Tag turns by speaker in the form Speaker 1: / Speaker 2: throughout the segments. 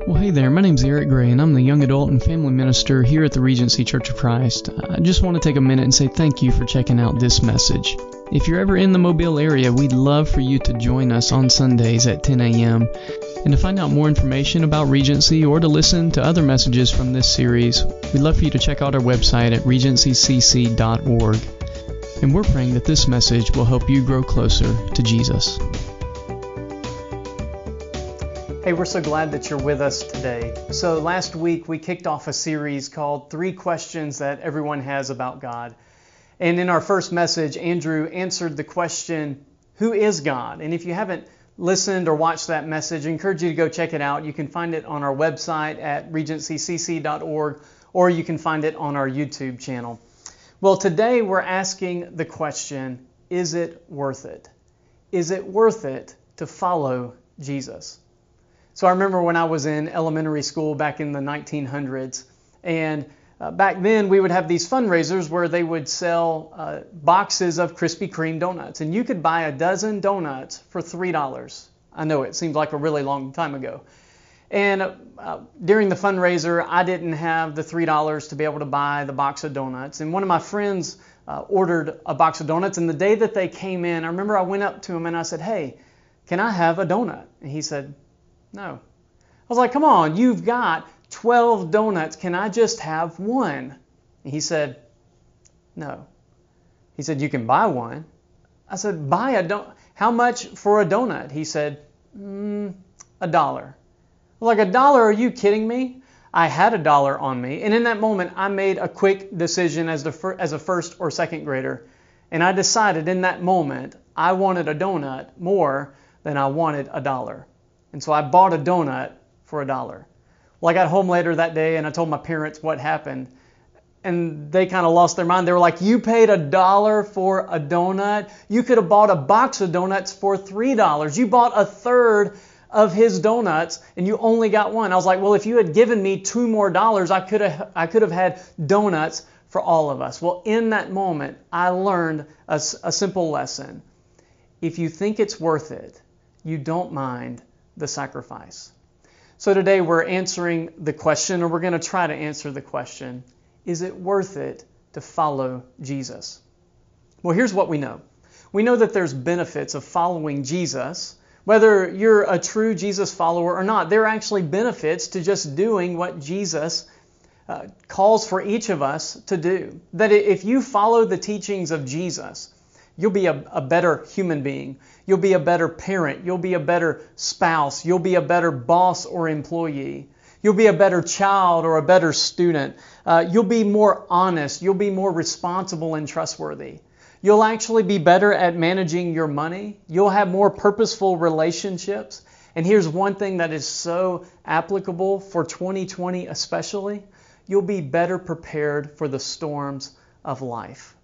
Speaker 1: Well, hey there, my name's Eric Gray, and I'm the Young Adult and Family Minister here at the Regency Church of Christ. I just want to take a minute and say thank you for checking out this message. If you're ever in the Mobile area, we'd love for you to join us on Sundays at 10 a.m. And to find out more information about Regency or to listen to other messages from this series, we'd love for you to check out our website at regencycc.org. And we're praying that this message will help you grow closer to Jesus.
Speaker 2: Hey, we're so glad that you're with us today. So last week we kicked off a series called 3 Questions That Everyone Has About God. And in our first message, Andrew answered the question, who is God? And if you haven't listened or watched that message, I encourage you to go check it out. You can find it on our website at regencycc.org, or you can find it on our YouTube channel. Well, today we're asking the question, is it worth it? Is it worth it to follow Jesus? So I remember when I was in elementary school back in the 1900s, and back then we would have these fundraisers where they would sell boxes of Krispy Kreme donuts, and you could buy a dozen donuts for $3. I know it seems like a really long time ago. And during the fundraiser, I didn't have the $3 to be able to buy the box of donuts, and one of my friends ordered a box of donuts, and the day that they came in, I remember I went up to him and I said, "Hey, can I have a donut?" And he said, "No." I was like, "Come on, you've got 12 donuts. Can I just have one?" And he said, "No." He said, "You can buy one." I said, "Buy a donut? How much for a donut?" He said, $1. I was like, $1? Are you kidding me? I had $1 on me. And in that moment, I made a quick decision as a first or second grader. And I decided in that moment, I wanted a donut more than I wanted $1. And so I bought a donut for $1. Well, I got home later that day and I told my parents what happened. And they kind of lost their mind. They were like, "You paid $1 for a donut? You could have bought a box of donuts for $3. You bought a third of his donuts and you only got one." I was like, "Well, if you had given me $2 more, I could have had donuts for all of us." Well, in that moment, I learned a simple lesson. If you think it's worth it, you don't mind the sacrifice. So today we're answering the question, or we're going to try to answer the question, is it worth it to follow Jesus? Well, here's what we know. We know that there's benefits of following Jesus. Whether you're a true Jesus follower or not, there are actually benefits to just doing what Jesus calls for each of us to do. That if you follow the teachings of Jesus, you'll be a better human being. You'll be a better parent. You'll be a better spouse. You'll be a better boss or employee. You'll be a better child or a better student. You'll be more honest. You'll be more responsible and trustworthy. You'll actually be better at managing your money. You'll have more purposeful relationships. And here's one thing that is so applicable for 2020 especially. You'll be better prepared for the storms of life.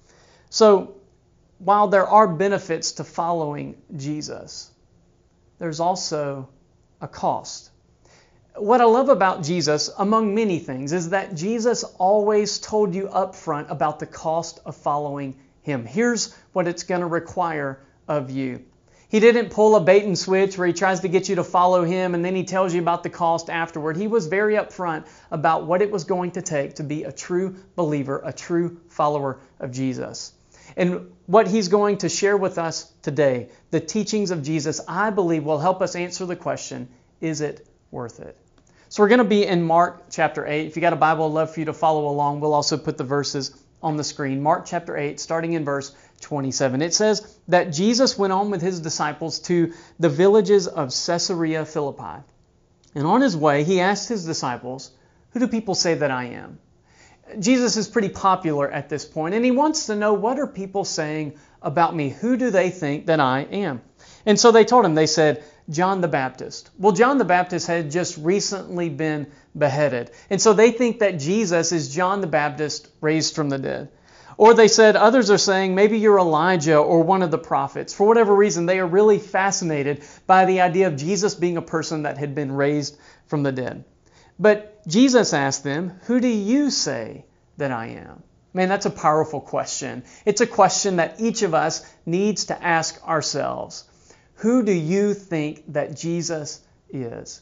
Speaker 2: So, while there are benefits to following Jesus, there's also a cost. What I love about Jesus, among many things, is that Jesus always told you up front about the cost of following Him. Here's what it's going to require of you. He didn't pull a bait and switch where He tries to get you to follow Him and then He tells you about the cost afterward. He was very upfront about what it was going to take to be a true believer, a true follower of Jesus. And what He's going to share with us today, the teachings of Jesus, I believe will help us answer the question, is it worth it? So we're going to be in Mark chapter 8. If you got a Bible, I'd love for you to follow along. We'll also put the verses on the screen. Mark chapter 8, starting in verse 27. It says that Jesus went on with His disciples to the villages of Caesarea Philippi. And on His way, He asked His disciples, "Who do people say that I am?" Jesus is pretty popular at this point, and He wants to know, what are people saying about me? Who do they think that I am? And so they told Him, they said, John the Baptist. Well, John the Baptist had just recently been beheaded. And so they think that Jesus is John the Baptist raised from the dead. Or they said, others are saying, maybe you're Elijah or one of the prophets. For whatever reason, they are really fascinated by the idea of Jesus being a person that had been raised from the dead. But Jesus asked them, "Who do you say that I am?" Man, that's a powerful question. It's a question that each of us needs to ask ourselves. Who do you think that Jesus is?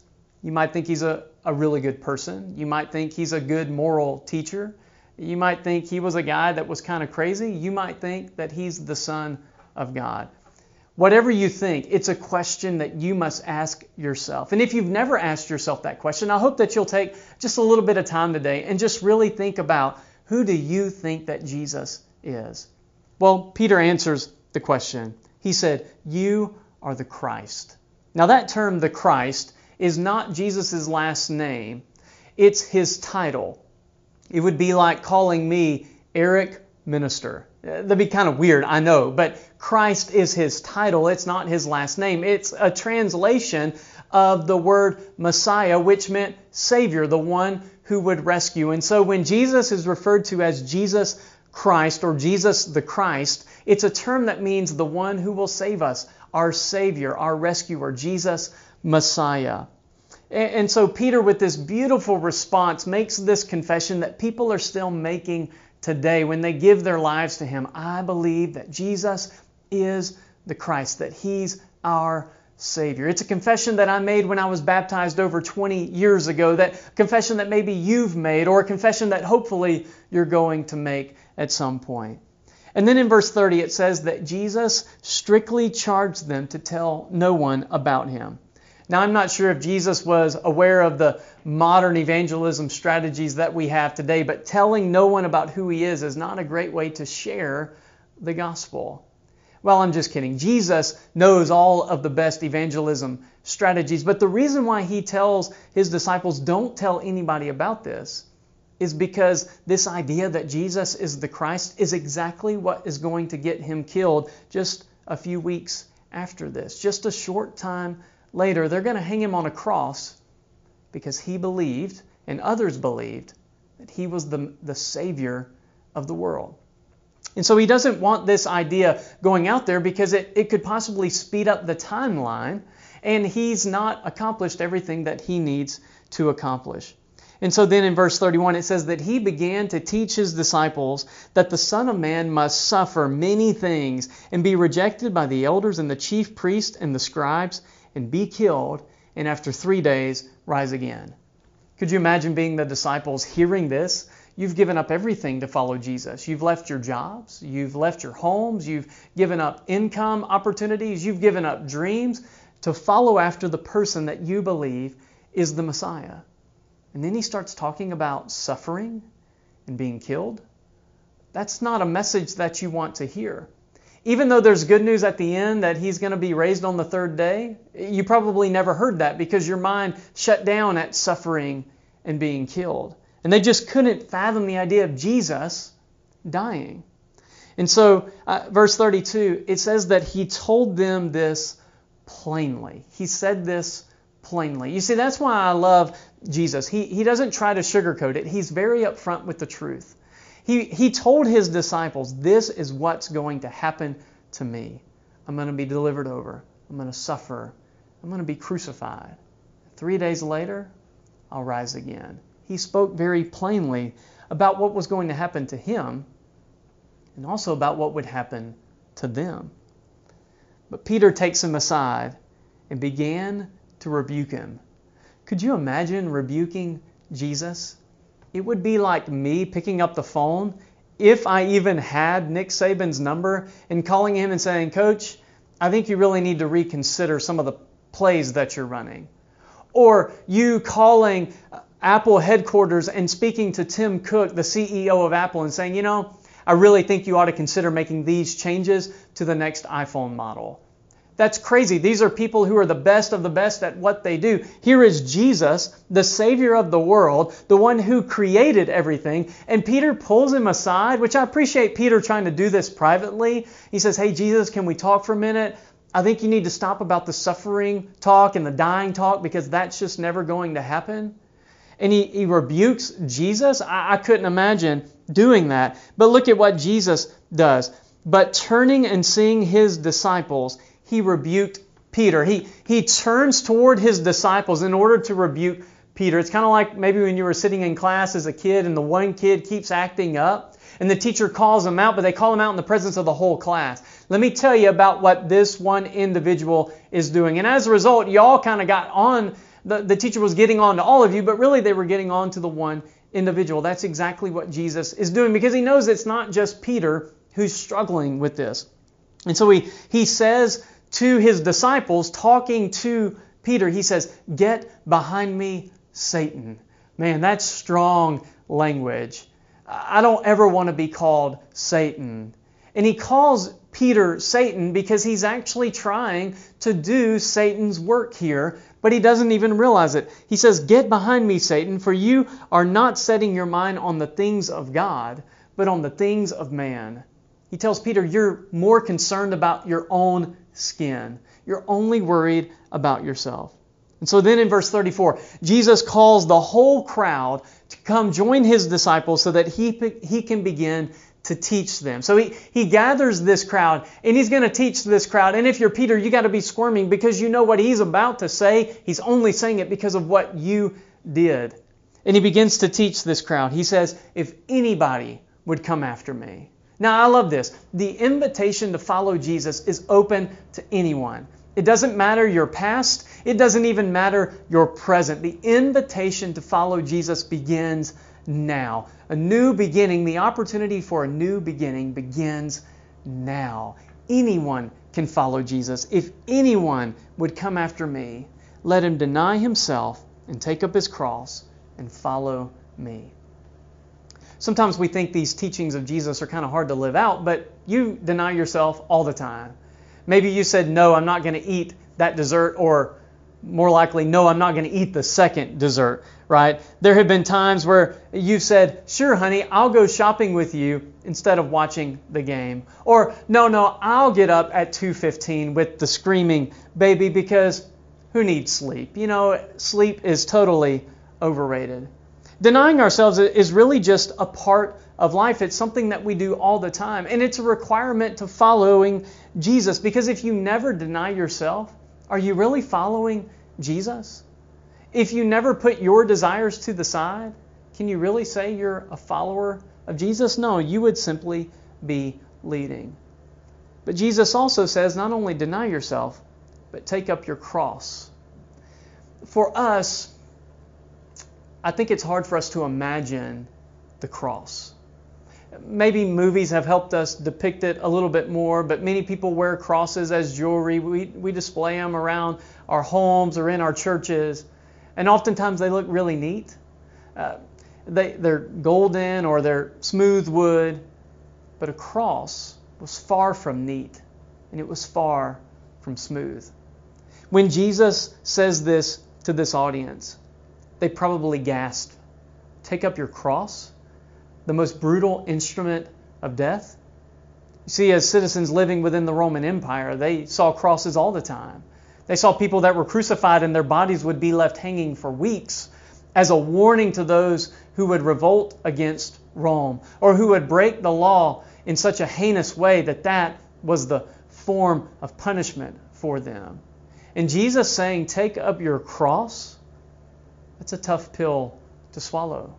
Speaker 2: You might think he's a really good person. You might think he's a good moral teacher. You might think he was a guy that was kind of crazy. You might think that he's the Son of God. Whatever you think, it's a question that you must ask yourself. And if you've never asked yourself that question, I hope that you'll take just a little bit of time today and just really think about, who do you think that Jesus is? Well, Peter answers the question. He said, "You are the Christ." Now that term, the Christ, is not Jesus' last name. It's his title. It would be like calling me Eric Minister. That'd be kind of weird, I know, but Christ is his title. It's not his last name. It's a translation of the word Messiah, which meant Savior, the one who would rescue. And so when Jesus is referred to as Jesus Christ or Jesus the Christ, it's a term that means the one who will save us, our Savior, our rescuer, Jesus Messiah. And so Peter, with this beautiful response, makes this confession that people are still making today when they give their lives to Him. I believe that Jesus is the Christ, that He's our Savior. It's a confession that I made when I was baptized over 20 years ago, that confession that maybe you've made, or a confession that hopefully you're going to make at some point. And then in verse 30 it says that Jesus strictly charged them to tell no one about Him. Now, I'm not sure if Jesus was aware of the modern evangelism strategies that we have today, but telling no one about who He is not a great way to share the gospel. Well, I'm just kidding. Jesus knows all of the best evangelism strategies, but the reason why He tells His disciples, don't tell anybody about this, is because this idea that Jesus is the Christ is exactly what is going to get Him killed just a few weeks after this. Just a short time later, they're going to hang Him on a cross because He believed, and others believed, that He was the Savior of the world. And so He doesn't want this idea going out there because it could possibly speed up the timeline, and He's not accomplished everything that He needs to accomplish. And so then in verse 31 it says that He began to teach His disciples that the Son of Man must suffer many things and be rejected by the elders and the chief priests and the scribes, and be killed, and after 3 days rise again. Could you imagine being the disciples hearing this? You've given up everything to follow Jesus. You've left your jobs, you've left your homes, you've given up income opportunities, you've given up dreams to follow after the person that you believe is the Messiah. And then He starts talking about suffering and being killed. That's not a message that you want to hear. Even though there's good news at the end that He's going to be raised on the third day, you probably never heard that because your mind shut down at suffering and being killed. And they just couldn't fathom the idea of Jesus dying. And so, verse 32, it says that He told them this plainly. He said this plainly. You see, that's why I love Jesus. He doesn't try to sugarcoat it. He's very upfront with the truth. He told His disciples, this is what's going to happen to me. I'm going to be delivered over. I'm going to suffer. I'm going to be crucified. 3 days later, I'll rise again. He spoke very plainly about what was going to happen to Him and also about what would happen to them. But Peter takes Him aside and began to rebuke Him. Could you imagine rebuking Jesus? It would be like me picking up the phone, if I even had Nick Saban's number, and calling him and saying, "Coach, I think you really need to reconsider some of the plays that you're running." Or you calling Apple headquarters and speaking to Tim Cook, the CEO of Apple, and saying, I really think you ought to consider making these changes to the next iPhone model. That's crazy. These are people who are the best of the best at what they do. Here is Jesus, the Savior of the world, the one who created everything. And Peter pulls him aside, which I appreciate Peter trying to do this privately. He says, "Hey, Jesus, can we talk for a minute? I think you need to stop about the suffering talk and the dying talk because that's just never going to happen." And he rebukes Jesus. I couldn't imagine doing that. But look at what Jesus does. But turning and seeing His disciples, He rebuked Peter. He turns toward His disciples in order to rebuke Peter. It's kind of like maybe when you were sitting in class as a kid and the one kid keeps acting up and the teacher calls him out, but they call him out in the presence of the whole class. Let me tell you about what this one individual is doing. And as a result, y'all kind of got on the teacher was getting on to all of you, but really they were getting on to the one individual. That's exactly what Jesus is doing, because he knows it's not just Peter who's struggling with this. And so he says to his disciples, talking to Peter, he says, "Get behind me, Satan." Man, that's strong language. I don't ever want to be called Satan. And he calls Peter Satan because he's actually trying to do Satan's work here, but he doesn't even realize it. He says, "Get behind me, Satan, for you are not setting your mind on the things of God, but on the things of man." He tells Peter, you're more concerned about your own skin. You're only worried about yourself. And so then in verse 34, Jesus calls the whole crowd to come join his disciples so that he can begin to teach them. So he gathers this crowd, and he's going to teach this crowd. And if you're Peter, you got to be squirming, because you know what he's about to say. He's only saying it because of what you did. And he begins to teach this crowd. He says, "If anybody would come after me." Now, I love this. The invitation to follow Jesus is open to anyone. It doesn't matter your past. It doesn't even matter your present. The invitation to follow Jesus begins now. A new beginning, the opportunity for a new beginning begins now. Anyone can follow Jesus. If anyone would come after me, let him deny himself and take up his cross and follow me. Sometimes we think these teachings of Jesus are kind of hard to live out, but you deny yourself all the time. Maybe you said, "No, I'm not going to eat that dessert," or more likely, "No, I'm not going to eat the second dessert," right? There have been times where you've said, "Sure, honey, I'll go shopping with you instead of watching the game." Or, No, I'll get up at 2:15 with the screaming baby because who needs sleep? Sleep is totally overrated. Denying ourselves is really just a part of life. It's something that we do all the time. And it's a requirement to following Jesus. Because if you never deny yourself, are you really following Jesus? If you never put your desires to the side, can you really say you're a follower of Jesus? No, you would simply be leading. But Jesus also says not only deny yourself, but take up your cross. For us, I think it's hard for us to imagine the cross. Maybe movies have helped us depict it a little bit more, but many people wear crosses as jewelry. We display them around our homes or in our churches, and oftentimes they look really neat. They're golden or they're smooth wood, but a cross was far from neat, and it was far from smooth. When Jesus says this to this audience, they probably gasped. Take up your cross? The most brutal instrument of death? You see, as citizens living within the Roman Empire, they saw crosses all the time. They saw people that were crucified and their bodies would be left hanging for weeks as a warning to those who would revolt against Rome or who would break the law in such a heinous way that was the form of punishment for them. And Jesus saying, take up your cross, that's a tough pill to swallow.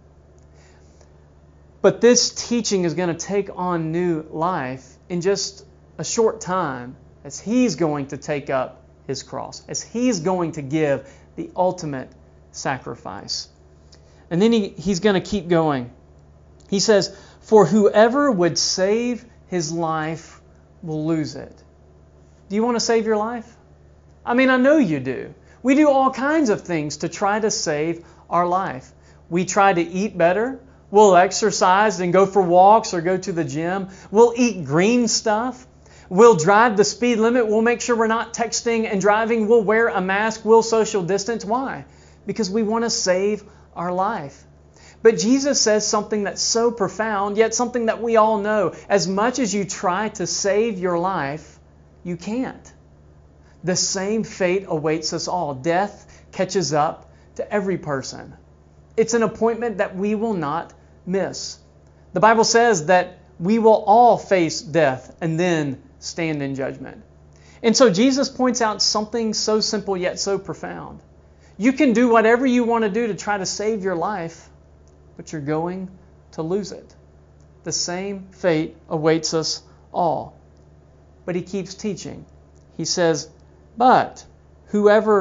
Speaker 2: But this teaching is going to take on new life in just a short time as He's going to take up His cross, as He's going to give the ultimate sacrifice. And then He's going to keep going. He says, for whoever would save his life will lose it. Do you want to save your life? I mean, I know you do. We do all kinds of things to try to save our life. We try to eat better. We'll exercise and go for walks or go to the gym. We'll eat green stuff. We'll drive the speed limit. We'll make sure we're not texting and driving. We'll wear a mask. We'll social distance. Why? Because we want to save our life. But Jesus says something that's so profound, yet something that we all know. As much as you try to save your life, you can't. The same fate awaits us all. Death catches up to every person. It's an appointment that we will not miss. The Bible says that we will all face death and then stand in judgment. And so Jesus points out something so simple yet so profound. You can do whatever you want to do to try to save your life, but you're going to lose it. The same fate awaits us all. But He keeps teaching. He says, but whoever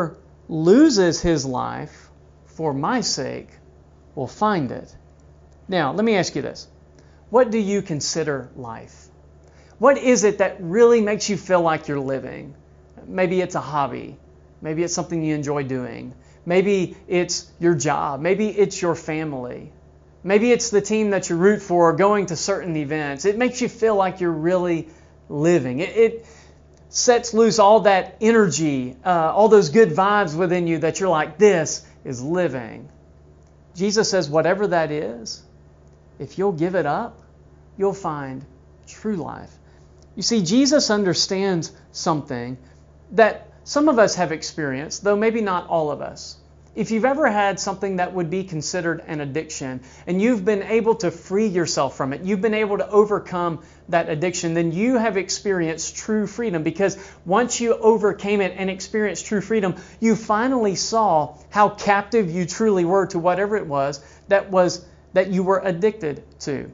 Speaker 2: loses his life for my sake will find it. Now, let me ask you this. What do you consider life? What is it that really makes you feel like you're living? Maybe it's a hobby. Maybe it's something you enjoy doing. Maybe it's your job. Maybe it's your family. Maybe it's the team that you root for or going to certain events. It makes you feel like you're really living. It sets loose all that energy, all those good vibes within you that you're like, this is living. Jesus says whatever that is, if you'll give it up, you'll find true life. You see, Jesus understands something that some of us have experienced, though maybe not all of us. If you've ever had something that would be considered an addiction, and you've been able to free yourself from it, you've been able to overcome that addiction, then you have experienced true freedom. Because once you overcame it and experienced true freedom, you finally saw how captive you truly were to whatever it was that you were addicted to.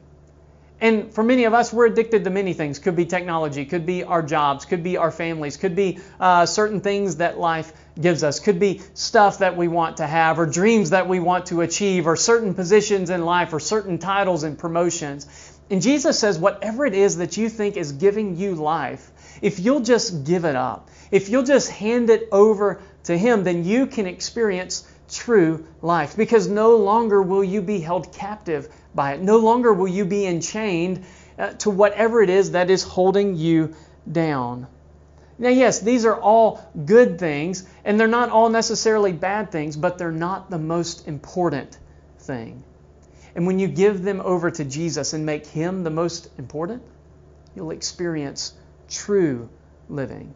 Speaker 2: And for many of us, we're addicted to many things. Could be technology, could be our jobs, could be our families, could be certain things that life gives us, could be stuff that we want to have, or dreams that we want to achieve, or certain positions in life, or certain titles and promotions. And Jesus says whatever it is that you think is giving you life, if you'll just give it up, if you'll just hand it over to Him, then you can experience true life. Because no longer will you be held captive by it. No longer will you be enchained to whatever it is that is holding you down. Now, yes, these are all good things, and they're not all necessarily bad things, but they're not the most important thing. And when you give them over to Jesus and make Him the most important, you'll experience true living.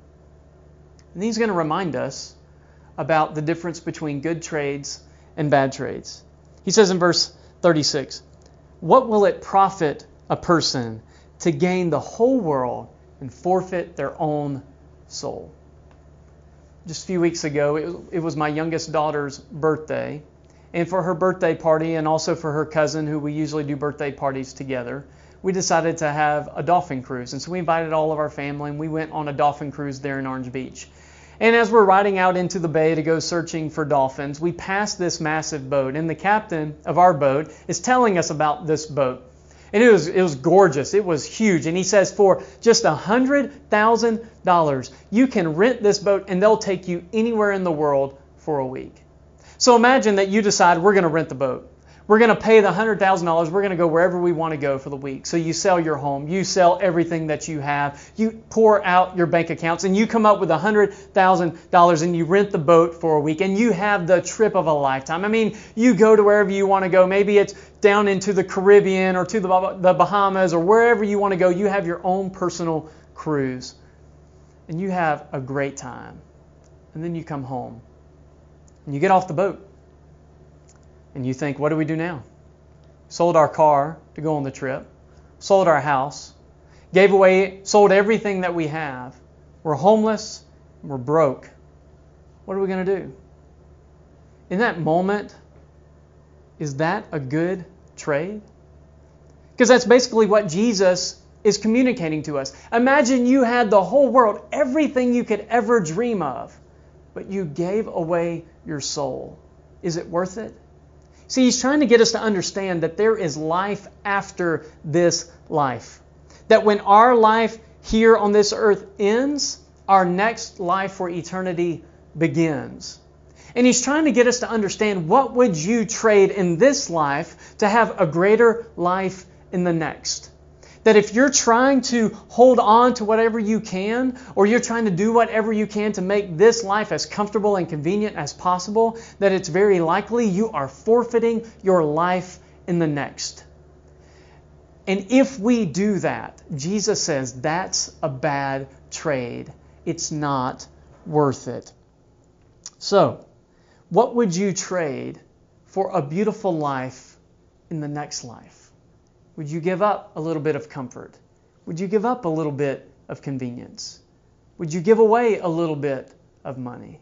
Speaker 2: And He's going to remind us about the difference between good trades and bad trades. He says in verse 36, "What will it profit a person to gain the whole world and forfeit their own soul?" Just a few weeks ago, it was my youngest daughter's birthday. And for her birthday party, and also for her cousin, who we usually do birthday parties together, we decided to have a dolphin cruise. And so we invited all of our family, and we went on a dolphin cruise there in Orange Beach. And as we're riding out into the bay to go searching for dolphins, we passed this massive boat. And the captain of our boat is telling us about this boat. And it was gorgeous. It was huge. And he says, for just $100,000, you can rent this boat and they'll take you anywhere in the world for a week. So imagine that you decide we're going to rent the boat. We're going to pay the $100,000. We're going to go wherever we want to go for the week. So you sell your home. You sell everything that you have. You pour out your bank accounts and you come up with $100,000 and you rent the boat for a week and you have the trip of a lifetime. I mean, you go to wherever you want to go. Maybe it's down into the Caribbean or to the Bahamas or wherever you want to go. You have your own personal cruise and you have a great time. And then you come home and you get off the boat. And you think, what do we do now? Sold our car to go on the trip. Sold our house. Sold everything that we have. We're homeless. We're broke. What are we going to do? In that moment, is that a good trade? Because that's basically what Jesus is communicating to us. Imagine you had the whole world, everything you could ever dream of, but you gave away your soul. Is it worth it? See, He's trying to get us to understand that there is life after this life. That when our life here on this earth ends, our next life for eternity begins. And He's trying to get us to understand, what would you trade in this life to have a greater life in the next? That if you're trying to hold on to whatever you can, or you're trying to do whatever you can to make this life as comfortable and convenient as possible, that it's very likely you are forfeiting your life in the next. And if we do that, Jesus says that's a bad trade. It's not worth it. So, what would you trade for a beautiful life in the next life? Would you give up a little bit of comfort? Would you give up a little bit of convenience? Would you give away a little bit of money?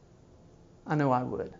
Speaker 2: I know I would.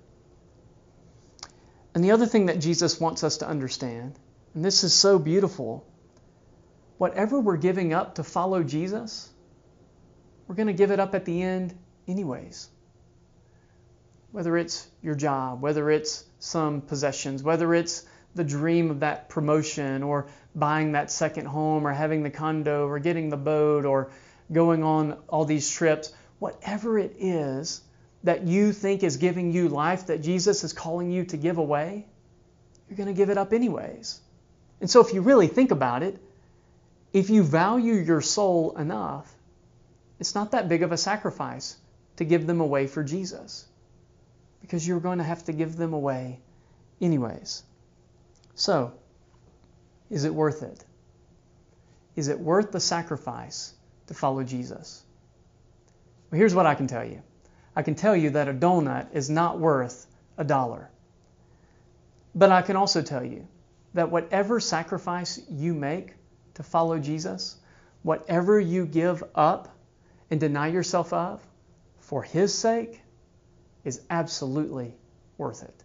Speaker 2: And the other thing that Jesus wants us to understand, and this is so beautiful, whatever we're giving up to follow Jesus, we're going to give it up at the end anyways. whether it's your job, whether it's some possessions, whether it's the dream of that promotion or buying that second home or having the condo or getting the boat or going on all these trips, whatever it is that you think is giving you life that Jesus is calling you to give away, you're going to give it up anyways. And so if you really think about it, if you value your soul enough, it's not that big of a sacrifice to give them away for Jesus, because you're going to have to give them away anyways. So, is it worth it? Is it worth the sacrifice to follow Jesus? Well, here's what I can tell you. I can tell you that a donut is not worth $1. But I can also tell you that whatever sacrifice you make to follow Jesus, whatever you give up and deny yourself of for His sake, is absolutely worth it.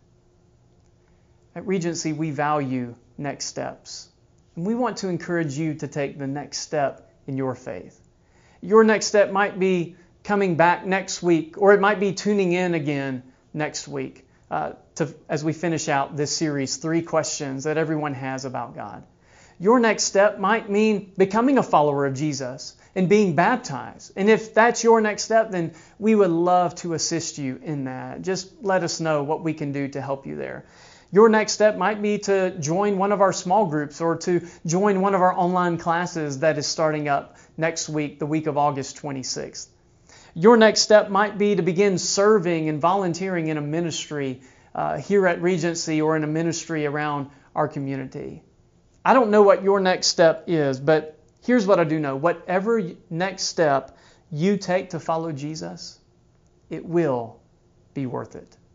Speaker 2: At Regency, we value next steps. And we want to encourage you to take the next step in your faith. Your next step might be coming back next week, or it might be tuning in again next week as we finish out this series, 3 questions that everyone has about God. Your next step might mean becoming a follower of Jesus and being baptized. And if that's your next step, then we would love to assist you in that. Just let us know what we can do to help you there. Your next step might be to join one of our small groups or to join one of our online classes that is starting up next week, the week of August 26th. Your next step might be to begin serving and volunteering in a ministry here at Regency or in a ministry around our community. I don't know what your next step is, but here's what I do know. Whatever next step you take to follow Jesus, it will be worth it.